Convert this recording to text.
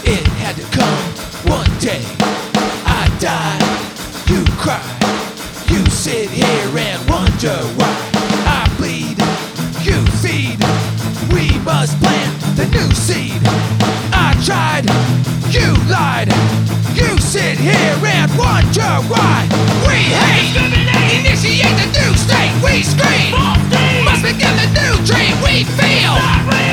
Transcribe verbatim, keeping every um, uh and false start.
It had to come one day. I die, you cry. You sit here and wonder why. I bleed, you feed. We must plant the new seed. I tried, you lied. You sit here and wonder why. We hate, initiate the new state. We scream, must begin the new dream we feel.